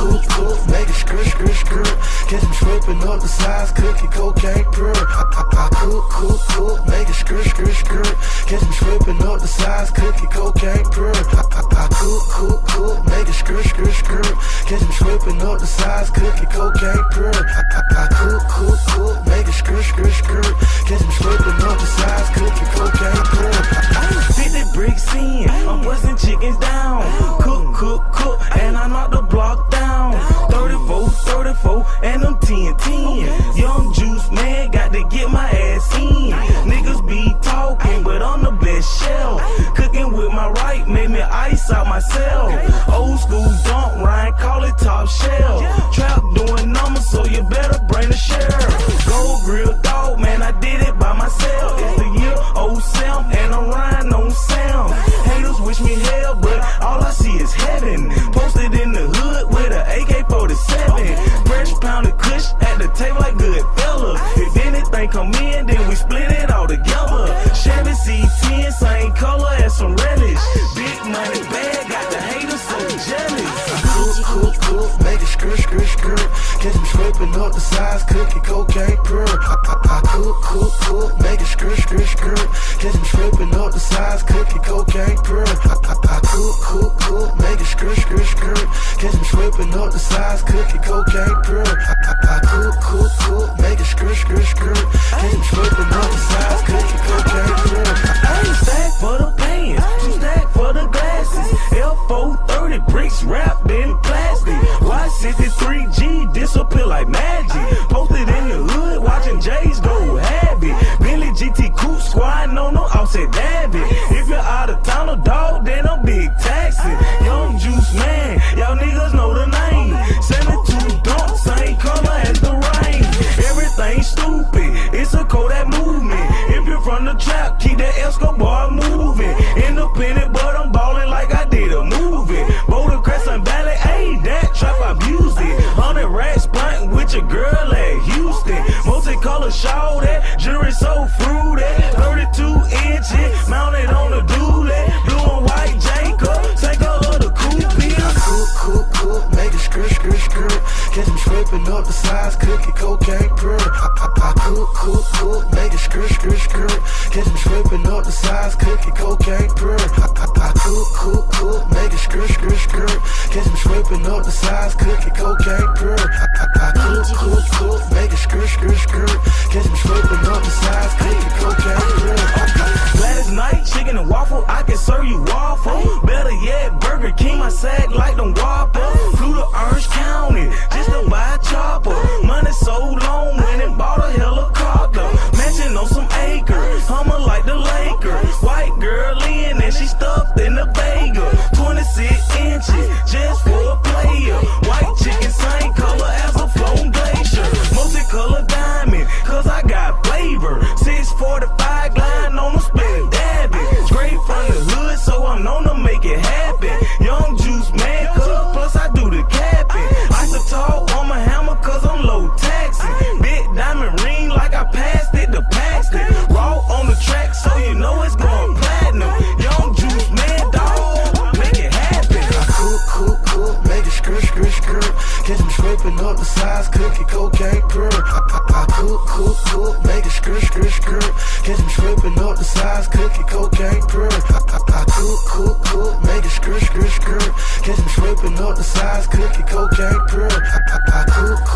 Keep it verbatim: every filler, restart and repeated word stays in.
cook, cook, make it skirt, skirt, skirt. Catch them scraping up the sides, cookie, cocaine, purr. I, I, I cook, cook, cook, make it skirt, skirt, skirt. Catch them scraping up the sides, cookie, cocaine, purr. I, I, I cook, cook, cook, make it skirt, skirt, skirt. Catch them scraping up the sides, cookie, cocaine, purr. I, I, I cook, cook, cook, make it skirt, skirt, skirt. Catch them scraping up the sides, cookie, cocaine, purr. fifty bricks in, I'm busting chickens down. Cook, cook, cook, and I knock the block down. thirty-four, thirty-four, and I'm ten, ten. Young juice man, got to get my ass in. Niggas be talking, but I'm the best shell. Cooking with my right, made me ice out myself. Old school dump, Ryan, call it top shell. Trap doing numbers, so you better bring the share. Gold grill dog, man, I did it by myself. It's the year oh seven, and I'm riding on Sam. Haters wish me hell, but all I see is heaven. Posted in the hood with a A K forty-seven. Fresh pounded kush at the table like good fellas. If anything come in, then we split it all together. Chevy C ten, same color as some relish. Big money bag, got the haters so jealous. I cook, cook, cook, make it skirt, skirt, skirt. Catch them scraping up the sides, cookie, cocaine, purr. I, I, I cook, cook, cook, make it skirt, skirt, skirt. Catch them scraping up the sides, cookie, cocaine, purr. I, I, I cook, cook, cook, make it skirt, skirt, skirt. Catch them scraping up the sides, cookie, cocaine, purr. I, I, I cook, cook, cook, make it skirt, skirt, skirt. Catch them scraping up the sides, cookie, cocaine, purr. I ain't stack for the pants, two stack for the glasses. L four thirty bricks wrapped in plastic. Y sixty-three G disappear like magic. Posted in the hood, watching J's go happy. Bentley G T Coupe squatting on no offset dabby. If you're out of town or dog, then I'm big taxing. Young juice man, y'all niggas know the name. seventy-two dump, same color as the rain. Everything stupid, it's a Kodak movement. If you're from the trap, keep that Escobar moving. Independent, but I'm ballin' like I did a movie. Boulder Crescent Valley, ayy, that trap I abused it. Hundred racks blunt with your girl at Houston. Multicolor shawl, that jury so fruity. thirty-two inches, mounted on the dually. Blue and white Jacob, take her the coupe. I cook, cook, cook, make it skirt, skirt, skirt. Catch them scraping up the sides, cookie, cocaine, purr. I, I, I cook, cook, cook, make it skirt, skirt, skirt. Catch them scraping up the sides, cookie, cocaine, purr. I, I, I cook, cook, cook, make it skirt, skirt, skirt. Catch them scraping up the sides, cookie, cocaine, purr. I, I, I cook, cook, cook, make it skirt, skirt, skirt. Catch them scraping up the sides, cookie, cocaine, purr. Gladys Knight, chicken and waffle, I can serve you waffle. Better yet, Burger King, my sack like them Whopper. Flew to Orange County, just to buy a chopper. Money so long, when it bought a helicopter. Mansion on some acres, Hummer like the Lakers. White girl in, and she stuffed in the Vega. twenty-six inches, just for a player. White chicken, same color as a flown glacier. Multicolor diamond, cause I got flavor. six forty-five gliding on a split dabby. Straight from the hood, so I'm known to make it happen. Young juice man, cause plus I do the capping. I can talk on my hammer, cause I'm low taxing. Big diamond ring like I passed it to Paxton. Raw on the track, so you know it's going platinum. Young juice man, dog, make it happen. I cook, cook, cook, make it skirt, skirt, skirt. Catch them scraping up the sides, cookie, cocaine, purr. I, I, I cook, cook, cook, make it skirt, skirt, skirt. Catch them scraping up the sides, cookie, cocaine, purr. I, I, I cook, cook, cook, make it skirt, skirt, skirt. Catch them scraping up the sides, cookie, cocaine, purr. I, I, I cook,